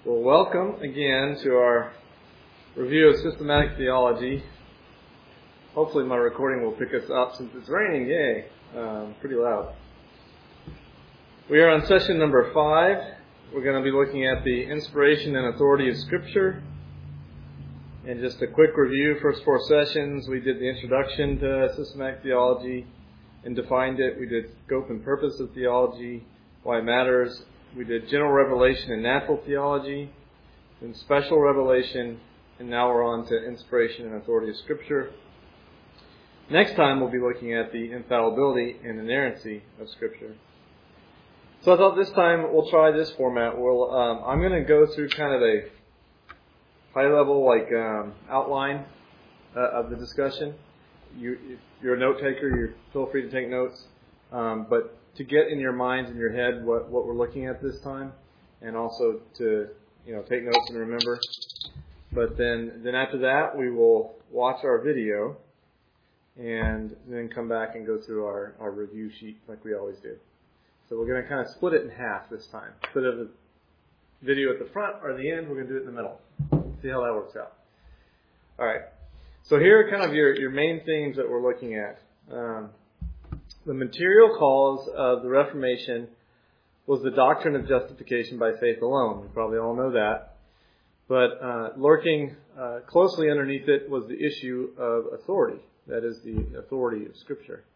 Well, welcome again to our review of systematic theology. Hopefully my recording will pick us up since it's raining. Yay! Pretty loud. We are on session number 5. We're going to be looking at the inspiration and authority of Scripture. And just a quick review, first 4 sessions, we did the introduction to systematic theology and defined it. We did scope and purpose of theology, why it matters. We did general revelation and natural theology, then special revelation, and now we're on to inspiration and authority of Scripture. Next time we'll be looking at the infallibility and inerrancy of Scripture. So I thought this time we'll try this format. I'm going to go through kind of a high-level outline of the discussion. If you're a note taker, you feel free to take notes, but to get in your minds and your head what we're looking at this time, and also to take notes and remember. But then after that we will watch our video and then come back and go through our review sheet like we always do. So we're going to kind of split it in half this time. Instead of the video at the front or the end, we're going to do it in the middle. See how that works out. All right. So here are kind of your main themes that we're looking at. The material cause of the Reformation was the doctrine of justification by faith alone. You probably all know that. But lurking closely underneath it was the issue of authority. That is, the authority of Scripture.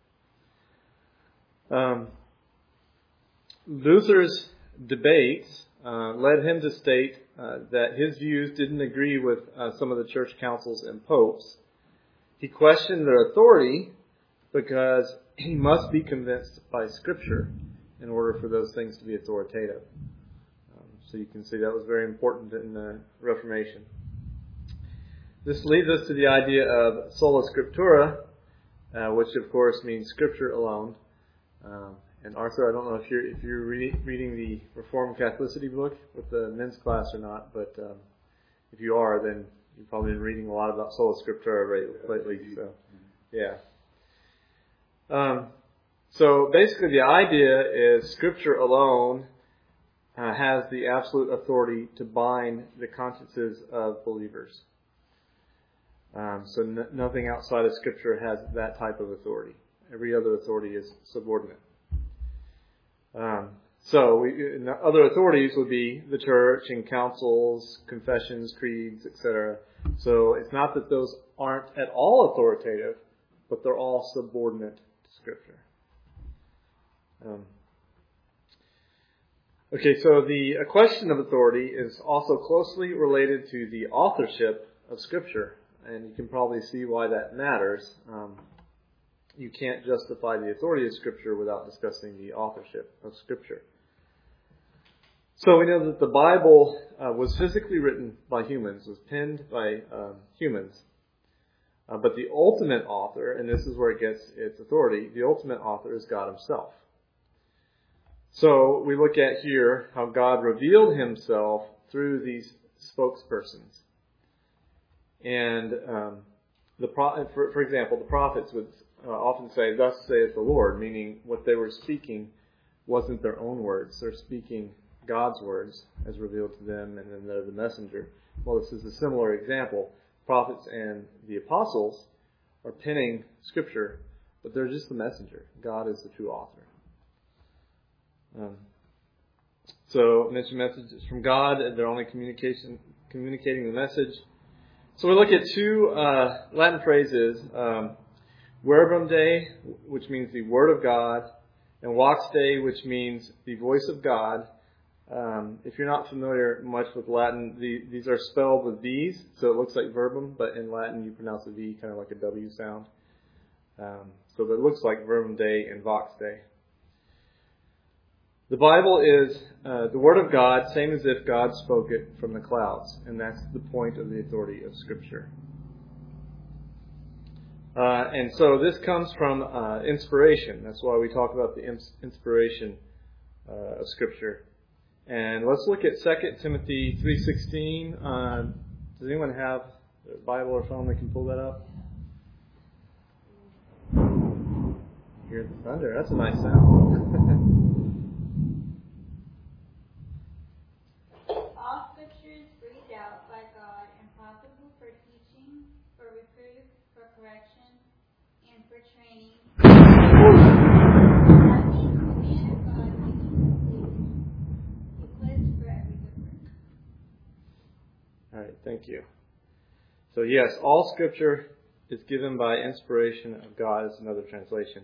Luther's debates led him to state that his views didn't agree with some of the church councils and popes. He questioned their authority because he must be convinced by Scripture in order for those things to be authoritative. So you can see that was very important in the Reformation. This leads us to the idea of sola scriptura, which of course means Scripture alone. And Arthur, I don't know if you're reading the Reformed Catholicity book with the men's class or not, but if you are, then you've probably been reading a lot about sola scriptura lately. So, yeah. So basically the idea is Scripture alone has the absolute authority to bind the consciences of believers. So nothing outside of Scripture has that type of authority. Every other authority is subordinate. Other authorities would be the church and councils, confessions, creeds, etc. So it's not that those aren't at all authoritative, but they're all subordinate to Scripture. So the question of authority is also closely related to the authorship of Scripture, and you can probably see why that matters. You can't justify the authority of Scripture without discussing the authorship of Scripture. So we know that the Bible was physically written by humans, was penned by humans. But the ultimate author, and this is where it gets its authority, the ultimate author is God Himself. So we look at here how God revealed Himself through these spokespersons. And for example, the prophets would often say, "Thus saith the Lord," meaning what they were speaking wasn't their own words. They're speaking God's words as revealed to them, and then they're the messenger. Well, this is a similar example. Prophets and the apostles are penning Scripture, but they're just the messenger. God is the true author. So I mentioned messages from God, and they're only communicating the message. So we look at 2 Latin phrases, verbum Dei, which means the Word of God, and vox Dei, which means the voice of God. If you're not familiar much with Latin, these are spelled with V's, so it looks like verbum, but in Latin you pronounce a V kind of like a W sound. So it looks like verbum Dei and vox Dei. The Bible is the Word of God, same as if God spoke it from the clouds, and that's the point of the authority of Scripture. And so this comes from inspiration. That's why we talk about the inspiration of Scripture. And let's look at 2 Timothy 3:16. Does anyone have a Bible or phone that can pull that up? Hear the thunder. That's a nice sound. training. That means the man of God reaches equipped for every good work. All right, thank you. So yes, all Scripture is given by inspiration of God is another translation.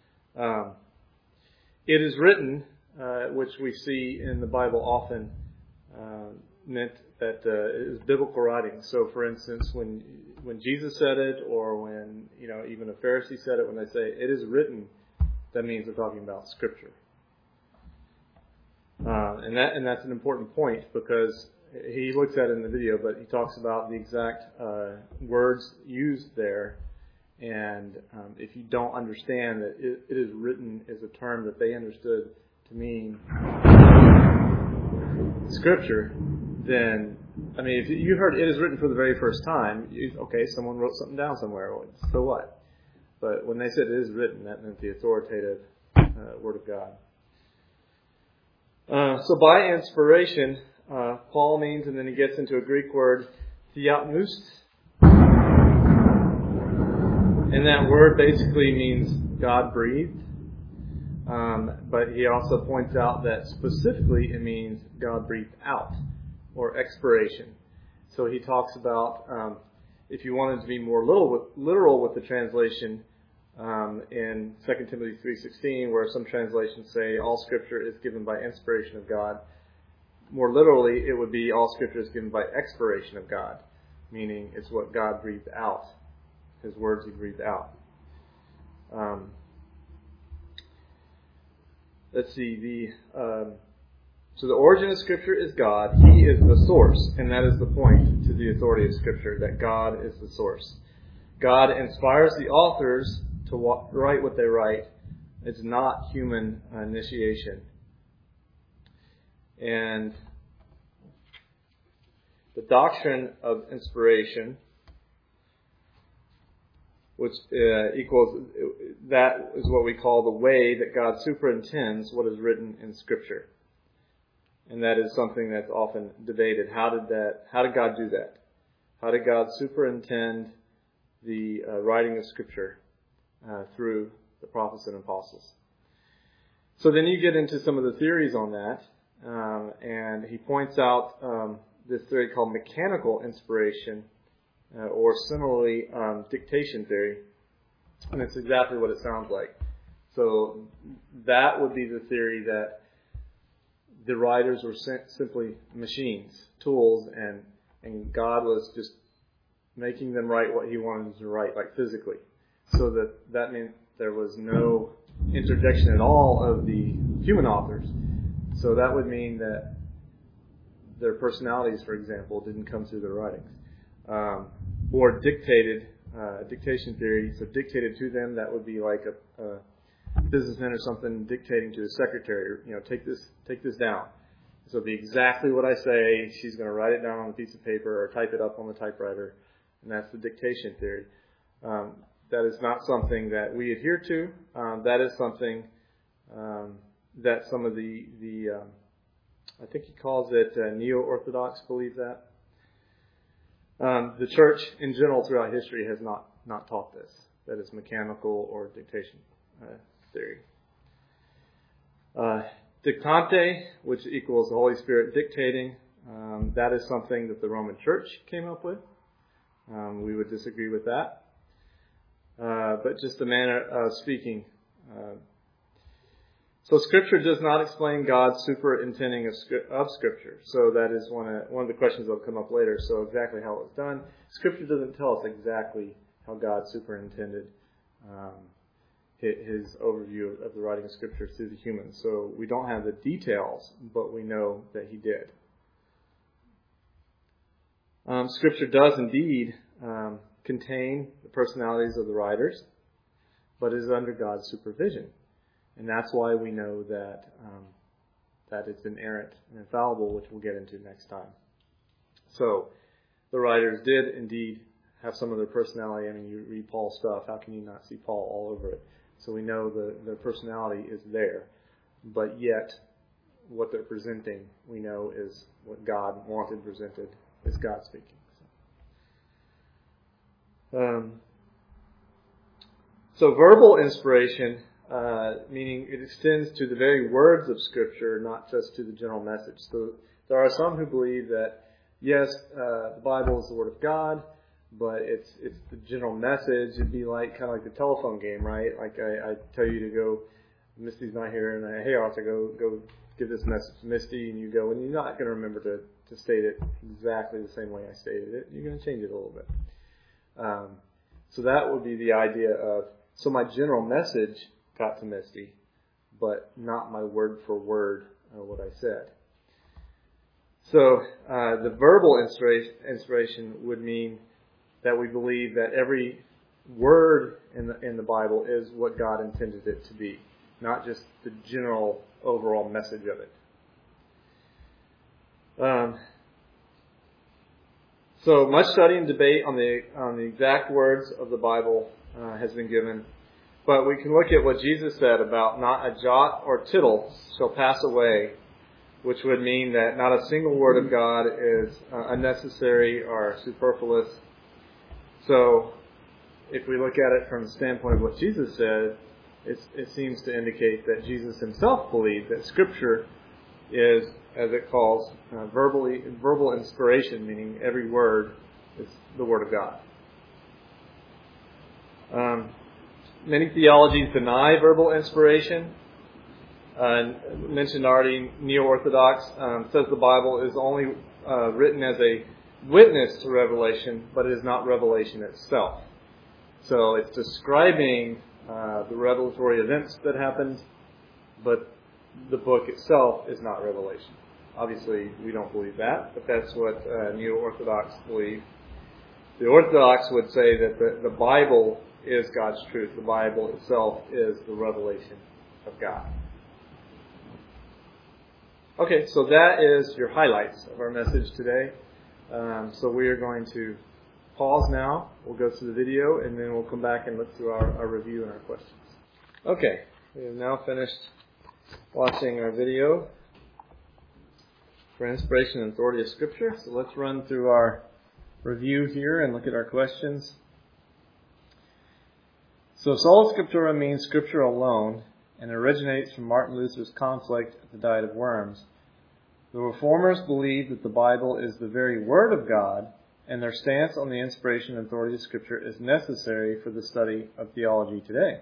It is written, which we see in the Bible often meant that it is biblical writing. So, for instance, when Jesus said it, or when even a Pharisee said it, when they say it is written, that means they're talking about Scripture. And that's an important point, because he looks at it in the video, but he talks about the exact words used there. And if you don't understand that it is written is a term that they understood to mean Scripture, then, if you heard it is written for the very first time, okay, someone wrote something down somewhere, so what? But when they said it is written, that meant the authoritative Word of God. So by inspiration, Paul means, and then he gets into a Greek word, theopneust. And that word basically means God breathed. But he also points out that specifically it means God breathed out, or expiration. So he talks about, if you wanted to be more literal with the translation, in 2 Timothy 3:16, where some translations say all Scripture is given by inspiration of God. More literally, it would be all Scripture is given by expiration of God, meaning it's what God breathed out, His words He breathed out. Let's see, so the origin of Scripture is God. He is the source, and that is the point to the authority of Scripture, that God is the source. God inspires the authors to write what they write. It's not human initiation. And the doctrine of inspiration, which equals, that is what we call the way that God superintends what is written in Scripture. And that is something that's often debated. How did God do that? How did God superintend the writing of Scripture through the prophets and apostles? So then you get into some of the theories on that. And he points out this theory called mechanical inspiration, or similarly dictation theory. And it's exactly what it sounds like. So that would be the theory that the writers were simply machines, tools, and God was just making them write what He wanted them to write, like physically. So that meant there was no interjection at all of the human authors. So that would mean that their personalities, for example, didn't come through their writings. Or dictated, dictation theory, so dictated to them, that would be like a businessman or something dictating to his secretary, take this down. So it'll be exactly what I say. She's going to write it down on a piece of paper or type it up on the typewriter. And that's the dictation theory. That is not something that we adhere to. That is something that some of the I think he calls it neo-Orthodox believe that. The church in general throughout history has not taught this. That is mechanical or dictation theory. Dictante, which equals the Holy Spirit dictating, that is something that the Roman Church came up with. We would disagree with that. But just the manner of speaking. So Scripture does not explain God's superintending of Scripture. So that is one of the questions that will come up later. So exactly how it was done. Scripture doesn't tell us exactly how God superintended His overview of the writing of Scripture through the humans. So we don't have the details, but we know that He did. Scripture does indeed contain the personalities of the writers, but is under God's supervision. And that's why we know that it's inerrant and infallible, which we'll get into next time. So the writers did indeed have some of their personality. I mean, you read Paul's stuff, how can you not see Paul all over it? So we know their personality is there. But yet, what they're presenting, we know is what God wanted presented, is God speaking. So verbal inspiration, meaning it extends to the very words of Scripture, not just to the general message. So there are some who believe that, yes, the Bible is the Word of God, but it's the general message. It'd be like kind of like the telephone game, right? Like I tell you to go, Misty's not here, and hey, Arthur, go give this message to Misty, and you go, and you're not going to remember to state it exactly the same way I stated it. You're going to change it a little bit. So that would be the idea of, so my general message got to Misty, but not my word for word what I said. So the verbal inspiration would mean that we believe that every word in the Bible is what God intended it to be, not just the general overall message of it. So much study and debate on the exact words of the Bible has been given, but we can look at what Jesus said about not a jot or tittle shall pass away, which would mean that not a single word of God is unnecessary or superfluous. So if we look at it from the standpoint of what Jesus said, it seems to indicate that Jesus himself believed that Scripture is, as it calls, verbal inspiration, meaning every word is the Word of God. Many theologies deny verbal inspiration. Mentioned already, Neo-Orthodox says the Bible is only written as a witness to revelation, but it is not revelation itself. So it's describing the revelatory events that happened, but the book itself is not revelation. Obviously, we don't believe that, but that's what Neo-Orthodox believe. The Orthodox would say that the Bible is God's truth. The Bible itself is the revelation of God. Okay, so that is your highlights of our message today. So we are going to pause now. We'll go through the video, and then we'll come back and look through our review and our questions. Okay, we have now finished watching our video for inspiration and authority of Scripture. So let's run through our review here and look at our questions. So sola scriptura means Scripture alone, and originates from Martin Luther's conflict at the Diet of Worms. The Reformers believe that the Bible is the very Word of God, and their stance on the inspiration and authority of Scripture is necessary for the study of theology today.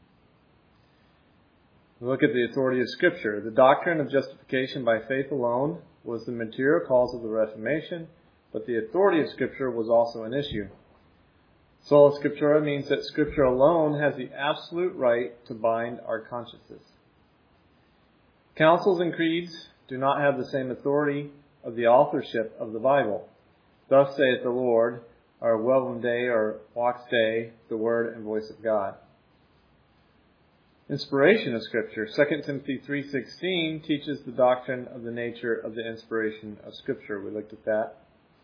We look at the authority of Scripture. The doctrine of justification by faith alone was the material cause of the Reformation, but the authority of Scripture was also an issue. Sola scriptura means that Scripture alone has the absolute right to bind our consciences. Councils and creeds do not have the same authority of the authorship of the Bible. Thus saith the Lord, or Welcome Day, or Wax Day, the Word and voice of God. Inspiration of Scripture. 2 Timothy 3:16 teaches the doctrine of the nature of the inspiration of Scripture. We looked at that.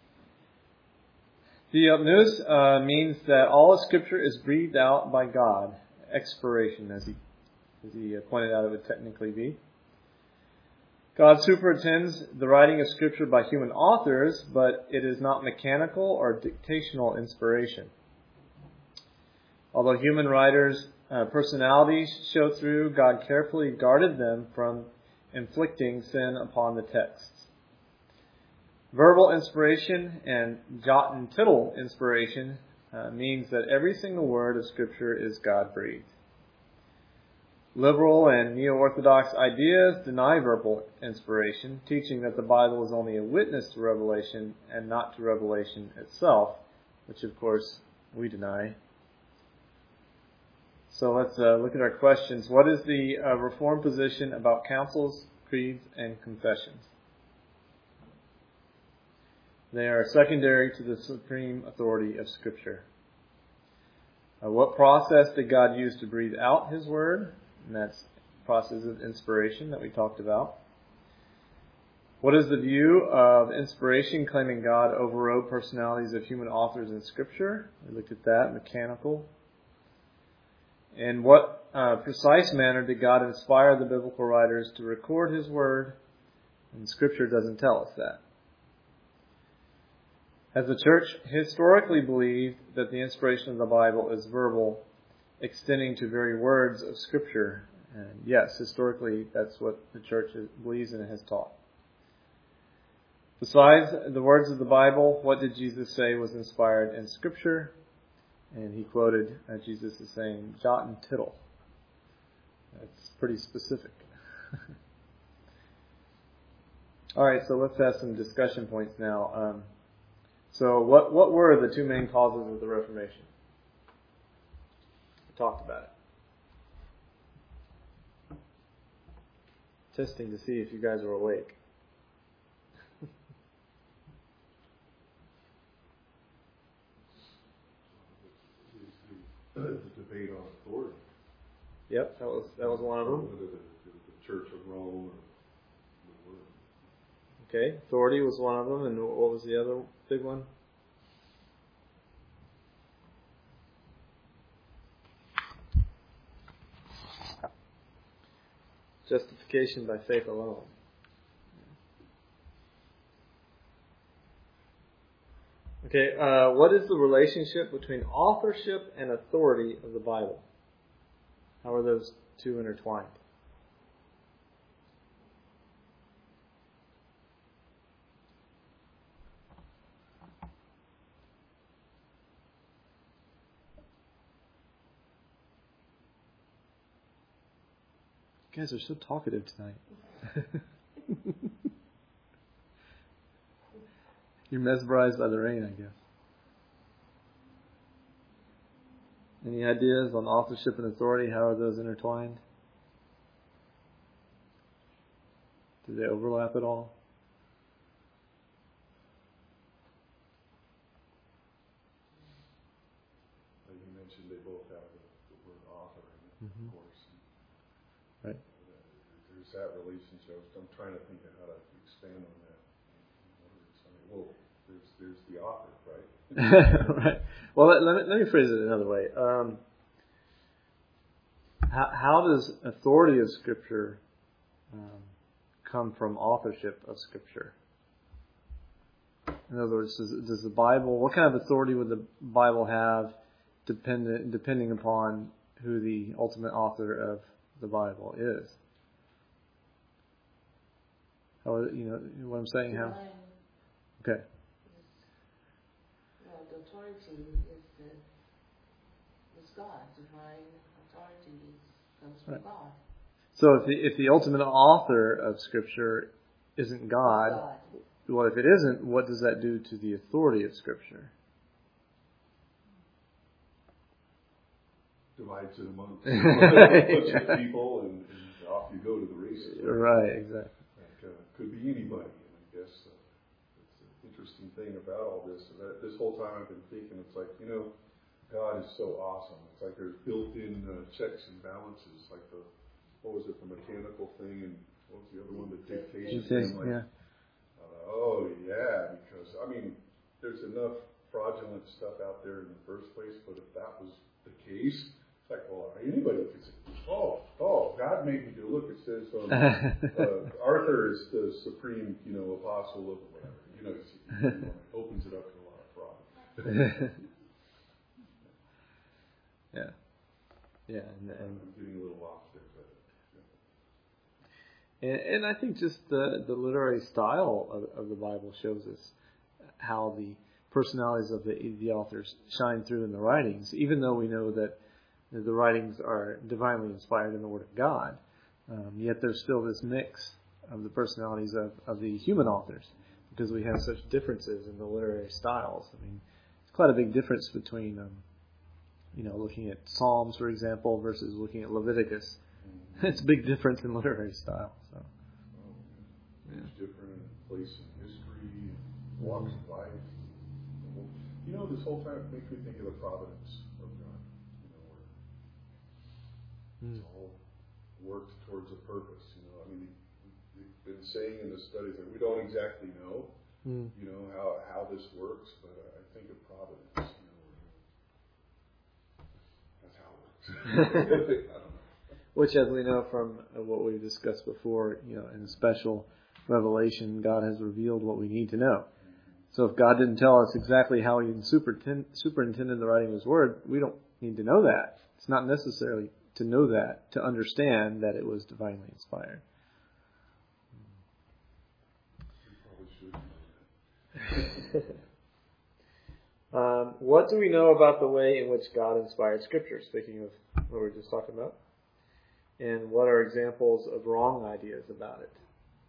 Theopneus means that all of Scripture is breathed out by God. Expiration, as he pointed out, it would technically be. God superintends the writing of Scripture by human authors, but it is not mechanical or dictational inspiration. Although human writers' personalities show through, God carefully guarded them from inflicting sin upon the texts. Verbal inspiration and jot and tittle inspiration means that every single word of Scripture is God-breathed. Liberal and neo-Orthodox ideas deny verbal inspiration, teaching that the Bible is only a witness to revelation and not to revelation itself, which of course we deny. So let's look at our questions. What is the Reformed position about councils, creeds, and confessions? They are secondary to the supreme authority of Scripture. What process did God use to breathe out His Word? And that's the process of inspiration that we talked about. What is the view of inspiration claiming God overrode personalities of human authors in Scripture? We looked at that, mechanical. In what precise manner did God inspire the biblical writers to record His Word? And Scripture doesn't tell us that. Has the church historically believed that the inspiration of the Bible is verbal extending to very words of Scripture. And yes, historically, that's what the church believes and has taught. Besides the words of the Bible, what did Jesus say was inspired in Scripture? And he quoted Jesus as saying, "Jot and tittle." That's pretty specific. All right, so let's have some discussion points now. So what were the two main causes of the Reformation? We talked about it. Testing to see if you guys are awake. The debate on authority. Yep, that was one of them. Whether the Church of Rome or the Word. Okay, authority was one of them, and what was the other big one? Justification by faith alone. Okay, what is the relationship between authorship and authority of the Bible? How are those two intertwined? You guys are so talkative tonight. You're mesmerized by the rain, I guess. Any ideas on authorship and authority? How are those intertwined? Do they overlap at all? Like you mentioned, they both have the word author in it, of course. Right. There's that relationship. I'm trying to think of how to expand on that. Well, there's the author, right? Right. Well, let me phrase it another way. How does authority of Scripture come from authorship of Scripture? In other words, does the Bible, what kind of authority would the Bible have depending upon who the ultimate author of the Bible is? How, you know what I'm saying? How? Okay. Well, the authority is God. Divine authority comes from Right. God. So if the ultimate author of Scripture isn't God, well, if it isn't, what does that do to the authority of Scripture? Divides it amongst a bunch of people, and off you go to the races. Right, exactly. Could be anybody, and I guess it's an interesting thing about all this. That this whole time I've been thinking, it's like, God is so awesome. It's like there's built-in checks and balances, like what was it, the mechanical thing, and what was the other one, the dictation thing? Like, oh yeah, because there's enough fraudulent stuff out there in the first place. But if that was the case, it's like, well, anybody could say, oh, God made me do. Look, it says Arthur is the supreme, apostle of whatever. It opens it up to a lot of fraud. Yeah, and I'm getting a little off there, but and I think just the literary style of the Bible shows us how the personalities of the authors shine through in the writings, even though we know that the writings are divinely inspired in the Word of God. Yet there's still this mix of the personalities of the human authors, because we have such differences in the literary styles. It's quite a big difference between, looking at Psalms, for example, versus looking at Leviticus. It's a big difference in literary style. So, it's different in place in history and walks of life. This whole time it makes me think of the providence of God. Where it's all worked towards a purpose. We've been saying in the studies that we don't exactly know, how this works, but I think of providence. That's how it works. I don't know. Which, as we know from what we've discussed before, in special revelation, God has revealed what we need to know. So if God didn't tell us exactly how He superintended the writing of His Word, we don't need to know that. It's not necessarily to know that, to understand that it was divinely inspired. You probably should know that. What do we know about the way in which God inspired Scripture, speaking of what we were just talking about? And what are examples of wrong ideas about it?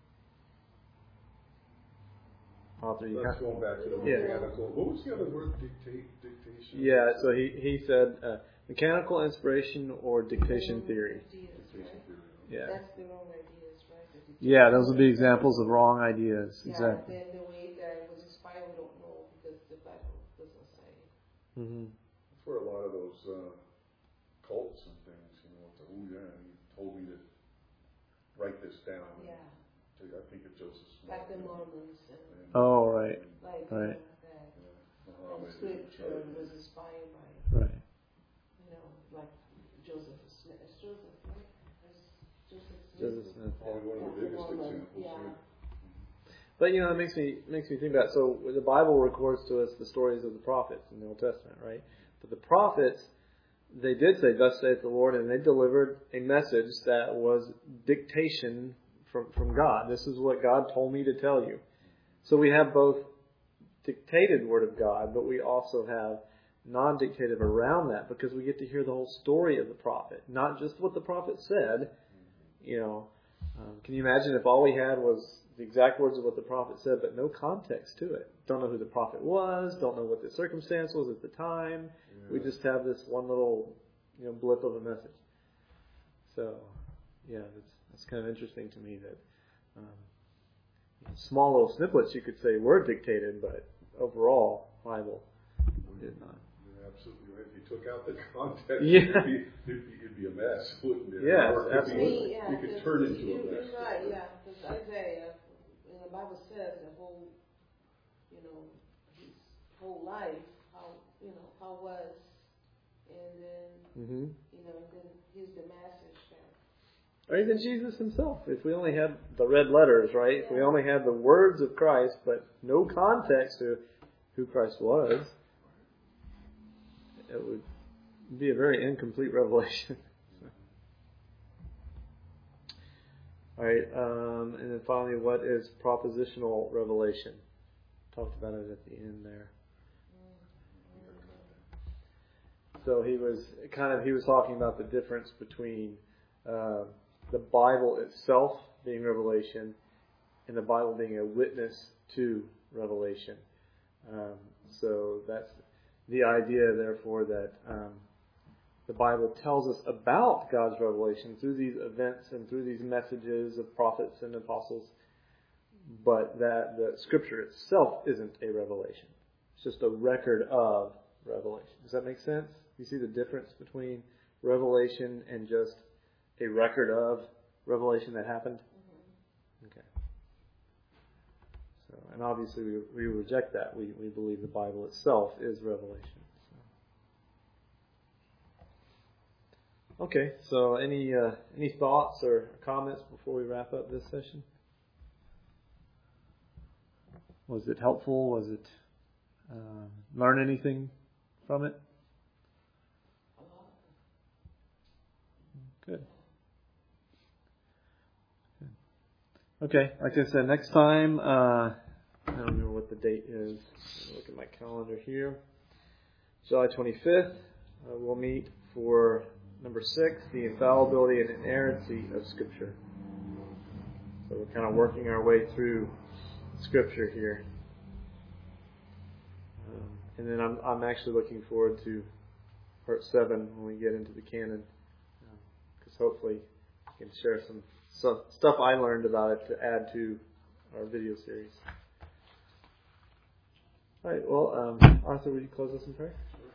Author, you Let's have- go back to the Yeah. mechanical. What was the other word? Dictation? Yeah, so he said mechanical inspiration or dictation theory. Ideas, Dictation right? theory. Yeah. That's the wrong ideas, right? Yeah, those would be examples of wrong ideas. Yeah, Exactly. then the way that it was inspired, we don't know because the Bible doesn't say. Mm-hmm. That's where a lot of those cults and things, it's like, oh yeah, he told me to write this down. Yeah, I think of Joseph Smith. like the Mormons and Oh, right. like Right. that Muhammad, scripture was inspired by, Right. like Joseph Smith. Is Joseph Smith? Joseph Smith. Probably one of the biggest examples. Yeah. But it makes me think about, so the Bible records to us the stories of the prophets in the Old Testament, right? But the prophets, they did say, "Thus saith the Lord," and they delivered a message that was dictation from God. This is what God told me to tell you. So we have both dictated Word of God, but we also have non-dictative around that, because we get to hear the whole story of the prophet, not just what the prophet said. Can you imagine if all we had was the exact words of what the prophet said, but no context to it? Don't know who the prophet was, don't know what the circumstance was at the time. Yeah. We just have this one little, blip of a message. So, yeah, that's kind of interesting to me that small little snippets, you could say, were dictated, but overall, Bible did not. You're absolutely right. If you took out the context, Yeah. it'd be a mess, wouldn't it? Yes, Or it could absolutely. You could turn into a mess. You're right, yeah. Because Isaiah, the Bible says the whole, his whole life, how was, and then, Mm-hmm. and then he's the message there. Or even Jesus himself. If we only had the red letters, right? If we only had the words of Christ, but no context to who Christ was, it would be a very incomplete revelation. All right, and then finally, what is propositional revelation? Talked about it at the end there. So he was talking about the difference between the Bible itself being revelation and the Bible being a witness to revelation. So that's the idea, therefore, that the Bible tells us about God's revelation through these events and through these messages of prophets and apostles, but that the Scripture itself isn't a revelation. It's just a record of revelation. Does that make sense? You see the difference between revelation and just a record of revelation that happened? Okay. So, and obviously we reject that. We believe the Bible itself is revelation. So. Okay, so any thoughts or comments before we wrap up this session? Was it helpful? Was it learn anything from it? Good. Okay, like I said, next time, I don't remember what the date is. Let me look at my calendar here. July 25th, we'll meet for number 6, the infallibility and inerrancy of Scripture. So we're kind of working our way through Scripture here. And then I'm actually looking forward to part 7 when we get into the canon. Because hopefully I can share some stuff I learned about it to add to our video series. All right, well, Arthur, would you close us in prayer?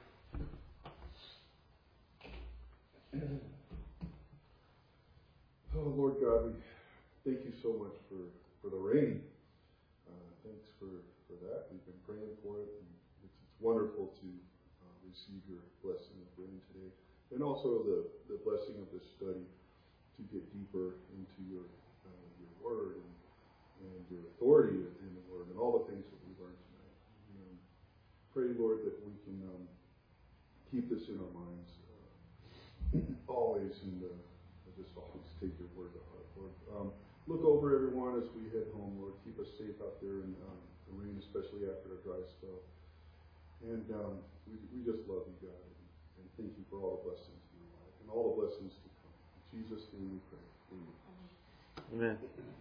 Oh, Lord God, we thank you so much for the rain. Thanks for that. We've been praying for it. And it's wonderful to receive your blessing of rain today. And also the blessing of this study to get deeper into your word and your authority in the word and all the things that we learned tonight. Pray, Lord, that we can keep this in our minds always, and just always take your word to heart, Lord. Look over everyone as we head home, Lord. Keep us safe out there in the rain, especially after a dry spell. And we just love you, God, and thank you for all the blessings in your life and all the blessings to come. In Jesus' name we pray. Amen. Amen.